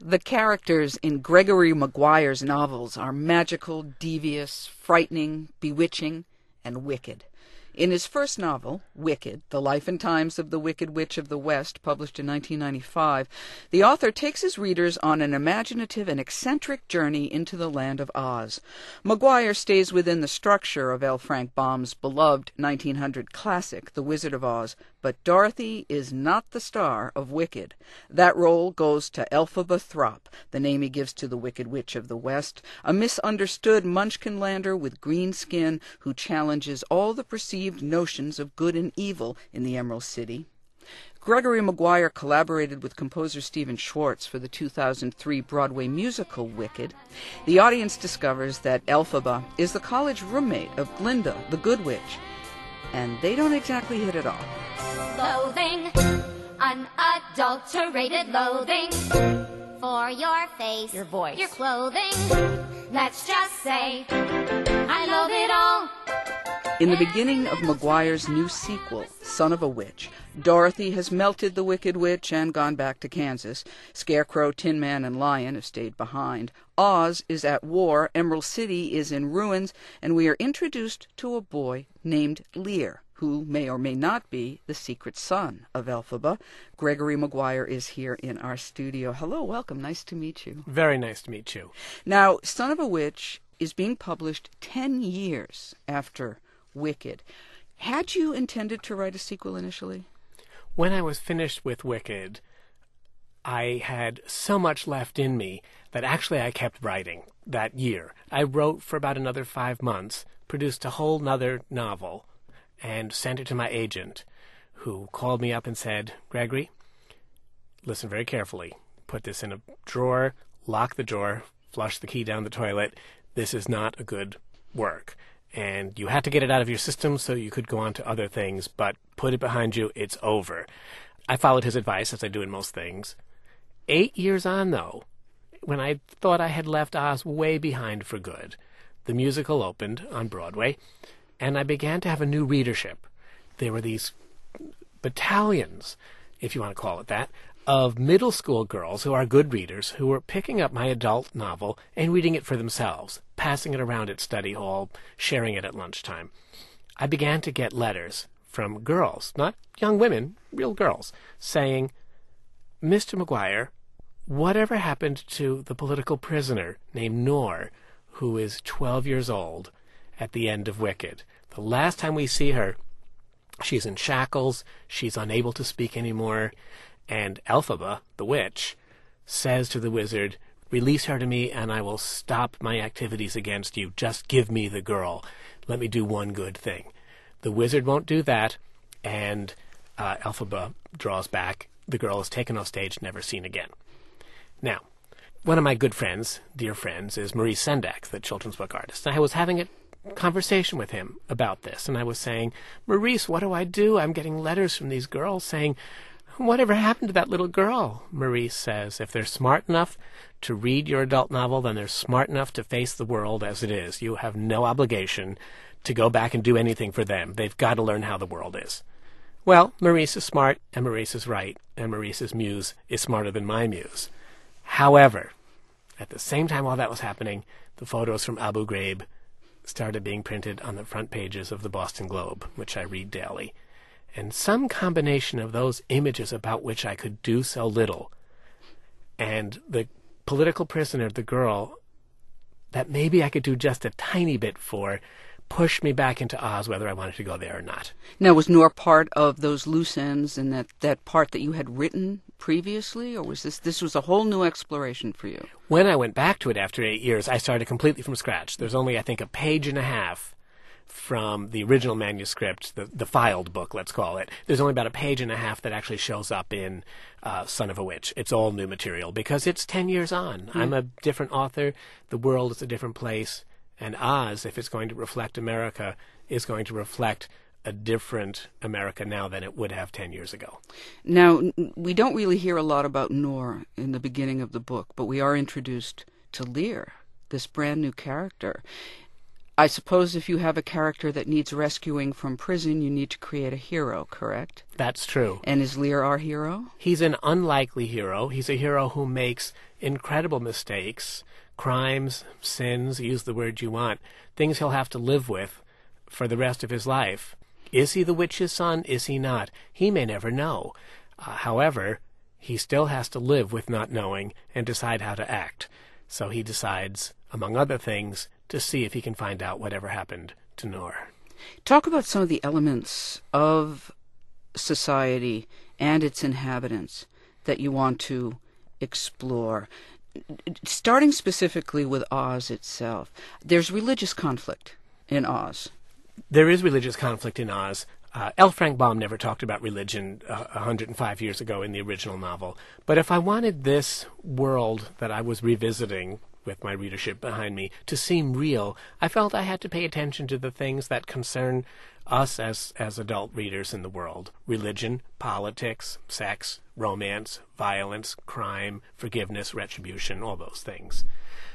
The characters in Gregory Maguire's novels are magical, devious, frightening, bewitching, and wicked. In his first novel, Wicked, The Life and Times of the Wicked Witch of the West, published in 1995, the author takes his readers on an imaginative and eccentric journey into the land of Oz. Maguire stays within the structure of L. Frank Baum's beloved 1900 classic, The Wizard of Oz, but Dorothy is not the star of Wicked. That role goes to Elphaba Throp, the name he gives to the Wicked Witch of the West, a misunderstood Munchkinlander with green skin who challenges all the perceived notions of good and evil in the Emerald City. Gregory Maguire collaborated with composer Stephen Schwartz for the 2003 Broadway musical Wicked. The audience discovers that Elphaba is the college roommate of Glinda, the Good Witch, and they don't exactly hit it off. Loathing, unadulterated loathing for your face, your voice, your clothing. Let's just say I loathe it all. In the beginning of Maguire's new sequel, Son of a Witch, Dorothy has melted the Wicked Witch and gone back to Kansas. Scarecrow, Tin Man, and Lion have stayed behind. Oz is at war, Emerald City is in ruins, and we are introduced to a boy named Lear, who may or may not be the secret son of Elphaba. Gregory Maguire is here in our studio. Hello, welcome. Nice to meet you. Very nice to meet you. Now, Son of a Witch is being published 10 years after Wicked. Had you intended to write a sequel initially? When I was finished with Wicked, I had so much left in me that actually I kept writing that year. I wrote for about another 5 months, produced a whole nother novel, and sent it to my agent, who called me up and said, Gregory, listen very carefully. Put this in a drawer, lock the drawer, flush the key down the toilet. This is not a good work. And you had to get it out of your system so you could go on to other things, but put it behind you, it's over. I followed his advice, as I do in most things. 8 years on, though, when I thought I had left Oz way behind for good, the musical opened on Broadway, and I began to have a new readership. There were these battalions, if you want to call it that, of middle school girls who are good readers who were picking up my adult novel and reading it for themselves, passing it around at study hall, sharing it at lunchtime. I began to get letters from girls, not young women, real girls, saying, Mr. Maguire, whatever happened to the political prisoner named Noor, who is 12 years old at the end of Wicked? The last time we see her, she's in shackles, she's unable to speak anymore, and Elphaba, the witch, says to the wizard, release her to me and I will stop my activities against you. Just give me the girl. Let me do one good thing. The wizard won't do that, and Elphaba draws back. The girl is taken off stage, never seen again. Now, one of my good friends, dear friends, is Maurice Sendak, the children's book artist. I was having a conversation with him about this, and I was saying, Maurice, what do I do? I'm getting letters from these girls saying, whatever happened to that little girl? Maurice says, if they're smart enough to read your adult novel, then they're smart enough to face the world as it is. You have no obligation to go back and do anything for them. They've got to learn how the world is. Well, Maurice is smart, and Maurice is right, and Maurice's muse is smarter than my muse. However, at the same time while that was happening, the photos from Abu Ghraib started being printed on the front pages of the Boston Globe, which I read daily. And some combination of those images about which I could do so little, and the political prisoner, the girl, that maybe I could do just a tiny bit for, pushed me back into Oz, whether I wanted to go there or not. Now, was Noor part of those loose ends and that part that you had written previously, or was this was a whole new exploration for you? When I went back to it after 8 years, I started completely from scratch. There's only, I think, a page and a half from the original manuscript, the filed book, let's call it. There's only about a page and a half that actually shows up in Son of a Witch. It's all new material because it's 10 years on. I'm a different author. The world is a different place. And Oz, if it's going to reflect America, is going to reflect a different America now than it would have 10 years ago. Now, we don't really hear a lot about Noor in the beginning of the book, but we are introduced to Lear, this brand new character. I suppose if you have a character that needs rescuing from prison, you need to create a hero, correct? That's true. And is Lear our hero? He's an unlikely hero. He's a hero who makes incredible mistakes, crimes, sins, use the word you want, things he'll have to live with for the rest of his life. Is he the witch's son? Is he not? He may never know. However, he still has to live with not knowing and decide how to act. So he decides, among other things, to see if he can find out whatever happened to Noor. Talk about some of the elements of society and its inhabitants that you want to explore. Starting specifically with Oz itself, there's religious conflict in Oz. There is religious conflict in Oz. L. Frank Baum never talked about religion 105 years ago in the original novel. But if I wanted this world that I was revisiting with my readership behind me to seem real, I felt I had to pay attention to the things that concern us as adult readers in the world. Religion, politics, sex, romance, violence, crime, forgiveness, retribution, all those things.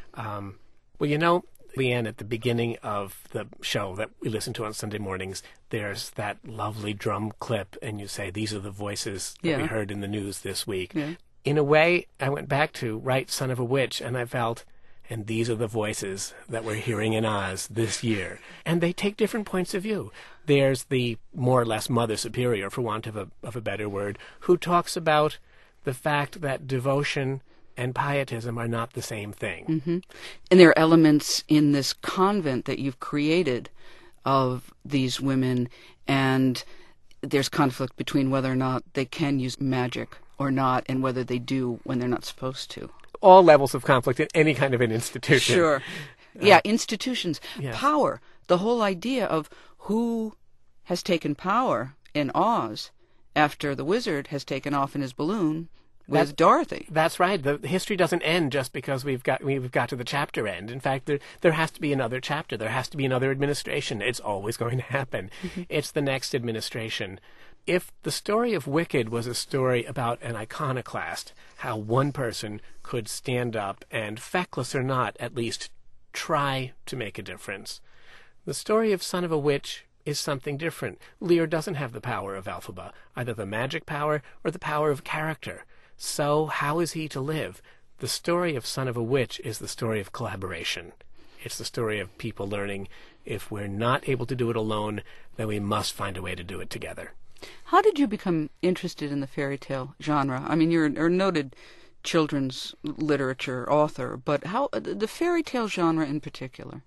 Leanne, at the beginning of the show that we listen to on Sunday mornings, there's that lovely drum clip, and you say, these are the voices that we heard in the news this week. Yeah. In a way, I went back to Wright's Son of a Witch, and I felt, and these are the voices that we're hearing in Oz this year. And they take different points of view. There's the more or less Mother Superior, for want of a better word, who talks about the fact that devotion and pietism are not the same thing. Mm-hmm. And there are elements in this convent that you've created of these women, and there's conflict between whether or not they can use magic or not, and whether they do when they're not supposed to. All levels of conflict in any kind of an institution. Sure. Yeah, institutions. Yes. Power. The whole idea of who has taken power in Oz after the wizard has taken off in his balloon with Dorothy. That's right. The history doesn't end just because we've got to the chapter end. In fact, there has to be another chapter. There has to be another administration. It's always going to happen. Mm-hmm. It's the next administration. If the story of Wicked was a story about an iconoclast, how one person could stand up and, feckless or not, at least try to make a difference, the story of Son of a Witch is something different. Lear doesn't have the power of Elphaba, either the magic power or the power of character. So how is he to live? The story of Son of a Witch is the story of collaboration. It's the story of people learning if we're not able to do it alone, then we must find a way to do it together. How did you become interested in the fairy tale genre? I mean, you're a noted children's literature author, but how the fairy tale genre in particular?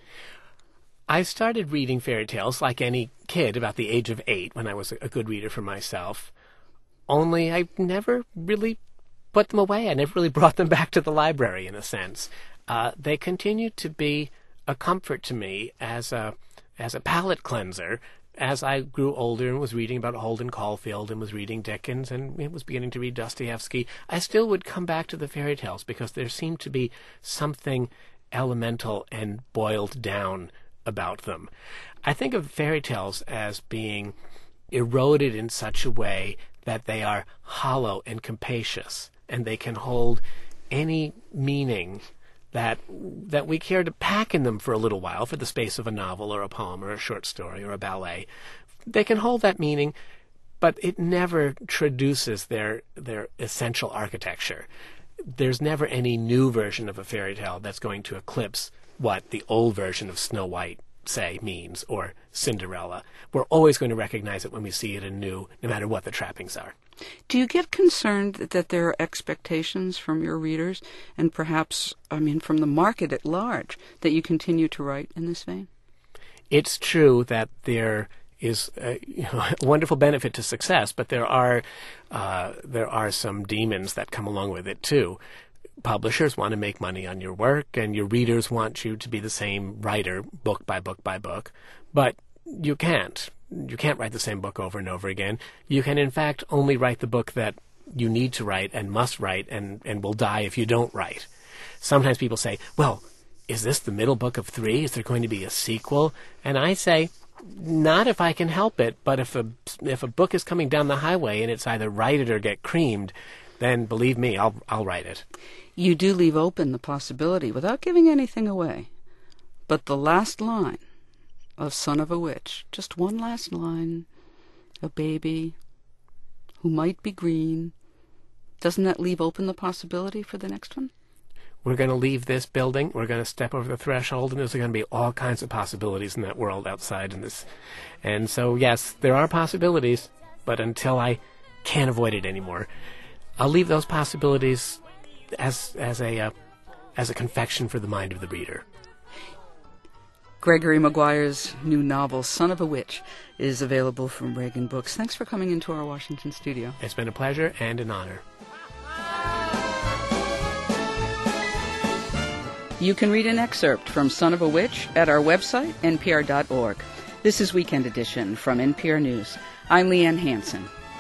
I started reading fairy tales like any kid about the age of 8 when I was a good reader for myself. Only I never really put them away. I never really brought them back to the library, in a sense. They continue to be a comfort to me as a palate cleanser. As I grew older and was reading about Holden Caulfield and was reading Dickens and was beginning to read Dostoevsky, I still would come back to the fairy tales because there seemed to be something elemental and boiled down about them. I think of fairy tales as being eroded in such a way that they are hollow and capacious, and they can hold any meaning that we care to pack in them for a little while, for the space of a novel or a poem or a short story or a ballet. They can hold that meaning, but it never traduces their essential architecture. There's never any new version of a fairy tale that's going to eclipse what the old version of Snow White, say, means, or Cinderella. We're always going to recognize it when we see it anew, no matter what the trappings are. Do you get concerned that there are expectations from your readers, and perhaps, from the market at large, that you continue to write in this vein? It's true that there is a wonderful benefit to success, but there are some demons that come along with it, too. Publishers want to make money on your work, and your readers want you to be the same writer, book by book by book. But you can't. You can't write the same book over and over again. You can, in fact, only write the book that you need to write and must write and will die if you don't write. Sometimes people say, well, is this the middle book of 3? Is there going to be a sequel? And I say, not if I can help it, but if a book is coming down the highway and it's either write it or get creamed, then believe me, I'll write it. You do leave open the possibility, without giving anything away, But the last line of Son of a Witch, just one last line, a baby who might be green, doesn't that leave open the possibility for the next one? We're going to leave this building, we're going to step over the threshold, and there's going to be all kinds of possibilities in that world outside in this. And so, yes, there are possibilities, but until I can't avoid it anymore, I'll leave those possibilities as a confection for the mind of the reader. Gregory Maguire's new novel, Son of a Witch, is available from Reagan Books. Thanks for coming into our Washington studio. It's been a pleasure and an honor. You can read an excerpt from Son of a Witch at our website, npr.org. This is Weekend Edition from NPR News. I'm Leanne Hansen.